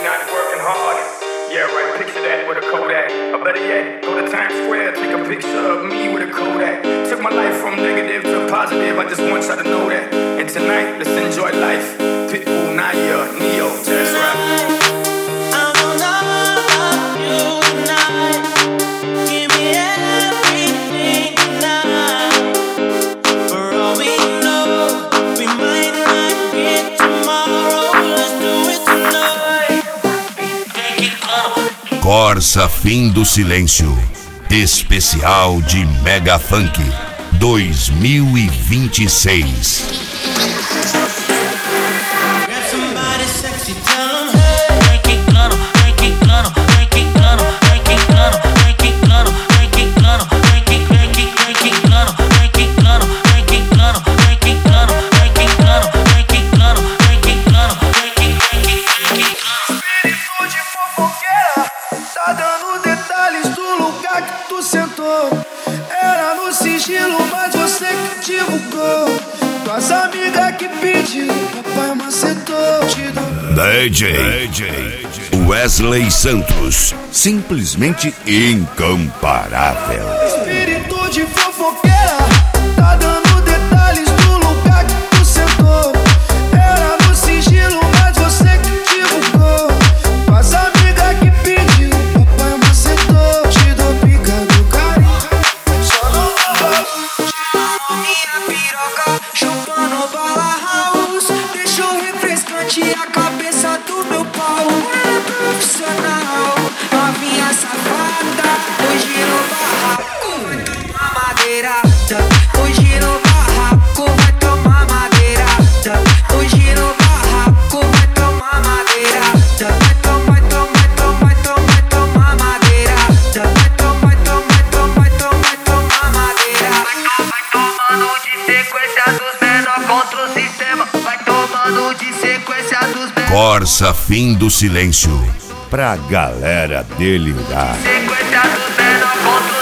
not working hard. Yeah, right, picture that with a Kodak. Or better yet, go to Times Square, take a picture of me with a Kodak. Took my life from negative to positive, I just want y'all to know that. And tonight, let's enjoy life. Pitbull, Naya, Neo, Jazz Rap. Corsa Fim do Silêncio, especial de Mega Funk 2026. Tá dando detalhes do lugar que tu sentou. Era no sigilo, mas você que divulgou. Tuas amigas que pediu, papai macetou. DJ Wesley Santos, simplesmente incomparável. Espírito de fofoqueira, tá dando detalhes do lugar que tu sentou. Era no sigilo, mas você que divulgou. Tuas amigas que pediu, papai macetou. Te dou pica do carinho, só não rouba. Te minha piroca, chupando bala house. Deixou refrescante a cabeça do meu pau. Profissional, novinha safada. Hoje no barraco vai tomar madeirada. Hoje no barraco vai tomar madeirada. Hoje no barraco vai tomar madeirada. Vai tomar madeirada. Vai tomar madeirada. Vai tomando de sequência dos menor contra o sistema. Vai tomando de sequência dos menor. Corsa Fim do Silêncio, pra galera delirar. Sequência dos menor contra o